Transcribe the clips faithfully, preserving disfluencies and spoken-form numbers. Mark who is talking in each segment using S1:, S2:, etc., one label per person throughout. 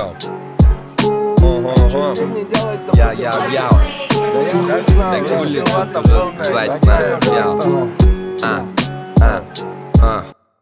S1: Йоу. Ого-го. Я-я-яу. Так улицу уже сказать надо. А, а, а.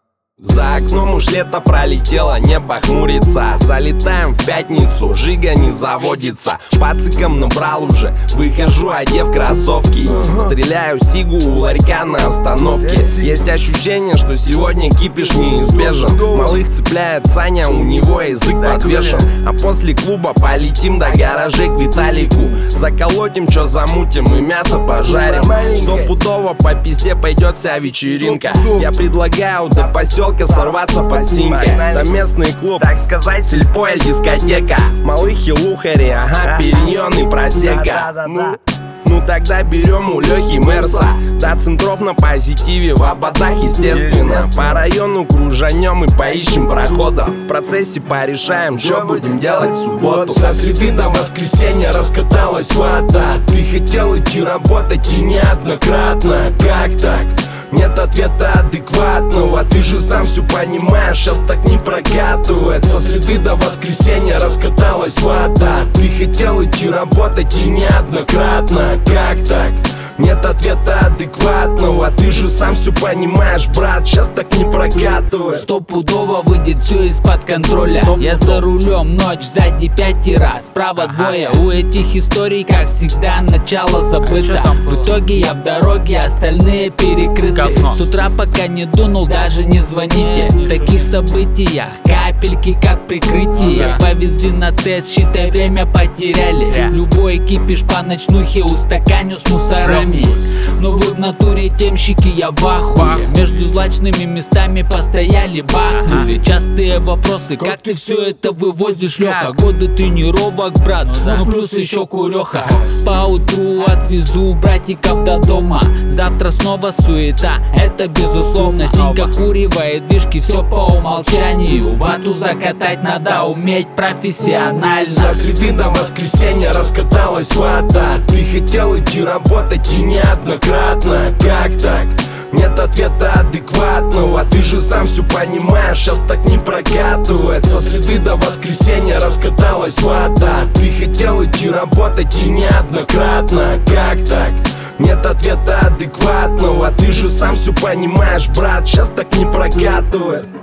S1: За окном уж лето пролетело, небо хмурится. Залетаем в пятницу, жига не заводится. Пациком набрал уже, выхожу, одев кроссовки. Стреляю сигу у ларька на остановке. Есть ощущение, что сегодня кипиш неизбежен. Малых цепляет Саня, у него язык подвешен. А после клуба полетим до гаражей к Виталику. Заколотим, чё замутим и мясо пожарим. Стопудово по пизде пойдет вся вечеринка. Я предлагаю до поселка сорваться под синьки. Там местный клуб, так сказать, сельпо или дискотека. Малыхи, лухари, ага, периньон и просека. Ну, ну тогда берем у Лехи Мерса. До центров на позитиве, в ободах, естественно. По району кружанем и поищем прохода. В процессе порешаем, что будем делать в субботу. Со среды до воскресенья раскаталась вата. Ты хотел идти работать и неоднократно. Как так? Нет ответа адекватного. Ты же сам все понимаешь, сейчас так не прокатывает. Со среды до воскресенья раскаталась вата. Ты хотел идти работать и неоднократно. Как так? Нет ответа адекватного. Ты же сам все понимаешь, брат, сейчас так не прокатывает.
S2: Стопудово выйдет все из-под контроля. Я за рулем, ночь, сзади пятеро, справа двое. У этих историй, как всегда, начало забыто. В итоге я в дороге, остальные перекрыты. С утра пока не дунул, даже не звоните. В таких событиях капельки как прикрытие. Повезли на тест, считай, время потеряли. Любой кипиш по ночнухе устаканю с мусорами. Но вы в натуре темщики, я в ахуе. Между злачными местами постояли, бахнули. Частые вопросы, как ты все это вывозишь, Леха? Годы тренировок, брат, ну плюс еще куреха. Поутру отвезу братиков до дома. Завтра снова суета, это безусловно. Синька куривает движки, все по умолчанию. Вату закатать надо уметь профессионально.
S3: Со среды до воскресенья раскаталась вата. Ты хотел идти работать и неоднократно. Как так? Нет ответа адекватного. Ты же сам все понимаешь, сейчас так не прокатывает. Со среды до воскресенья раскаталась вата. Ты хотел идти работать и неоднократно. Как так? Нет ответа адекватного. Ты же сам все понимаешь, брат, сейчас так не прокатывает.